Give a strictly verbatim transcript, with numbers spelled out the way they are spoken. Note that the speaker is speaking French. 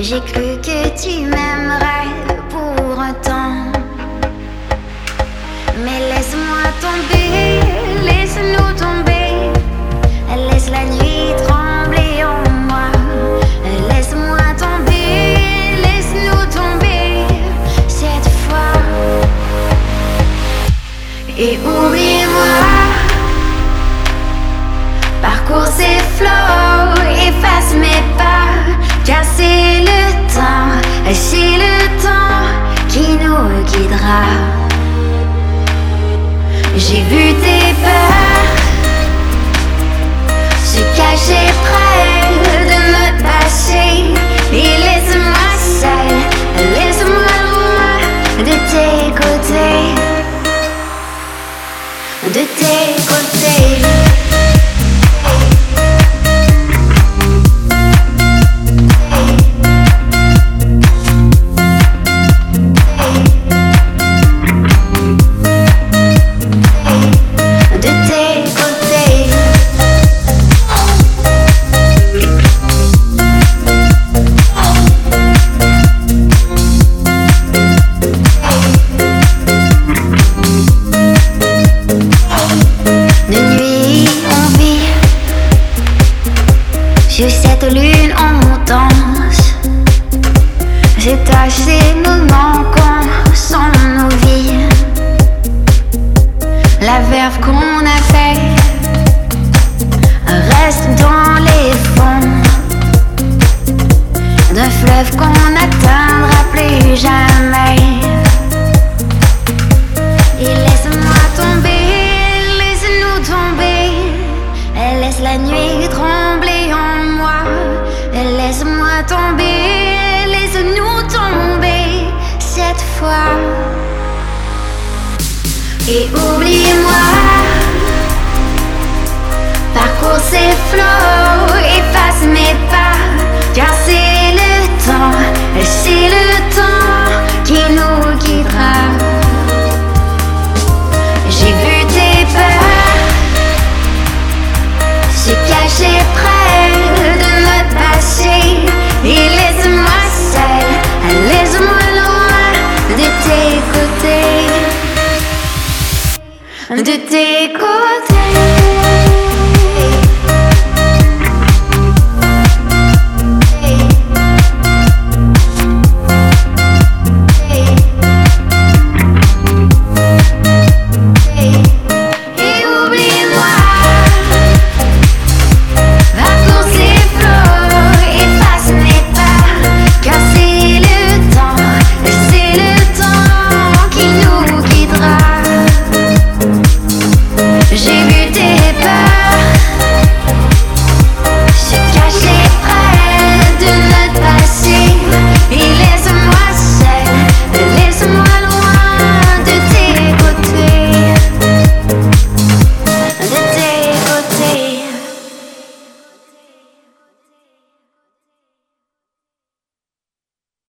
J'ai cru que tu m'aimerais pour un temps. Mais laisse-moi tomber, laisse-nous tomber. Laisse la nuit trembler en moi. Laisse-moi tomber, laisse-nous tomber cette fois. Et oublie-moi. Parcours ces flots, efface mes pas. Car c'est le temps, c'est le temps qui nous guidera. J'ai vu tes peurs se cacher près de notre passé. Et laisse-moi seul, laisse-moi loin de tes côtés, de tes côtés. Sur cette lune on danse. C'est à ces moments qu'on sent nos vies. La verve qu'on a fait reste dans les fonds d'un fleuve qu'on n'atteindra plus jamais. Et laisse-moi tomber, laisse-nous tomber. Elle laisse la nuit trembler en moi. Laisse-moi tomber, laisse-nous tomber cette fois. Et oublie-moi. Parcours ces flots, efface mes pas.